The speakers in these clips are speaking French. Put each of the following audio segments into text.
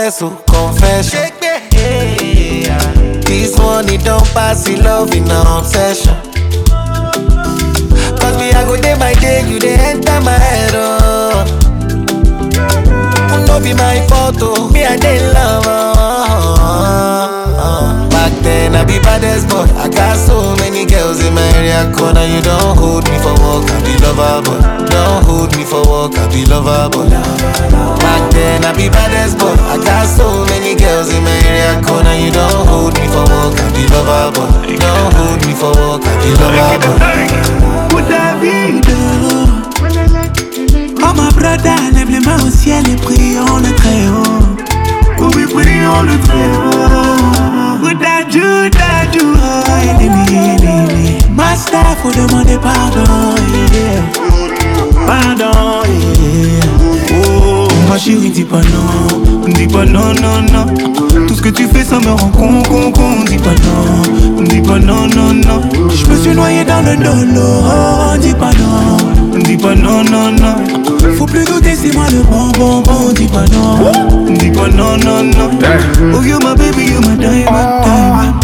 confess, oh, confession. This one, it don't pass in love in an obsession. Cause me, I go day by day, you they enter my head, oh. No be my photo, me I dey love, Back then I be baddest boy, I got so many girls in my area corner. You don't hold me for work, I be lover boy. Don't hold me for work, I be lover boy. Back then I be baddest boy, I got so many girls in my area corner. You don't hold me for work, I be lover boy. Don't hold me for work, I be lover boy. Oh my brother, lève les mains au ciel et prions le très haut. Oh oui, prions le très haut. Oudadou, ennemi. Master, faut demander pardon, yeah. Pardon, yeah. Oh, ma chérie, dis pas non, non. Tout ce que tu fais, ça me rend con. Dis pas non. Je me suis noyé dans le dolo, oh, dis pas non. Faut plus douter, c'est moi le bon. Dis pas non. Oh, you my baby, you my diamond,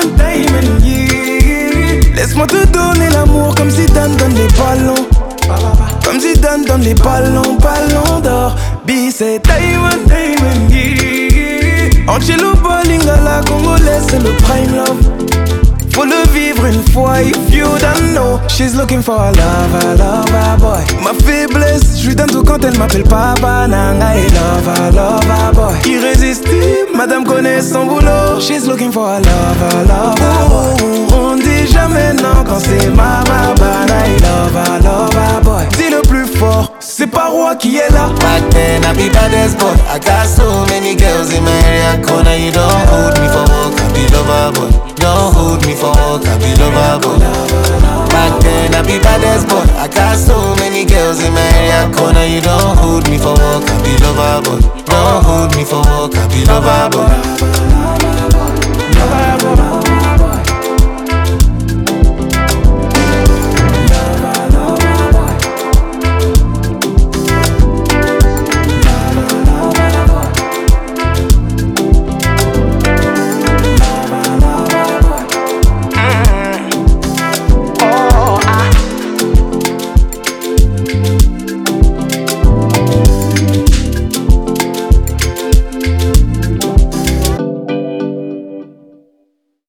yeah. Laisse-moi te donner l'amour comme Zidane donne les ballons. Comme Zidane donne les ballons d'or. B c'est diamond, yeah. Angelo Lingala, Congolaise, c'est le prime love. Faut le vivre une fois, if you don't know. She's looking for a lover boy. Ma faiblesse, je lui donne tout quand elle m'appelle papa. Nanga et lover boy. Irrésistible, madame connaît son boulot. She's looking for a lover boy. On dit jamais non quand c'est mama. Nanga et lover boy. Dis le plus fort, c'est pas roi qui est là. Back then I be baddest boy, I got so many girls in my area corner. You don't hold me for work, I be lover boy. Don't hold me for work, I be lover boy. Back then I be baddest boy, I got so many girls in my area corner. You don't hold me for work, I be lover boy. Don't hold me for work, I be lover boy.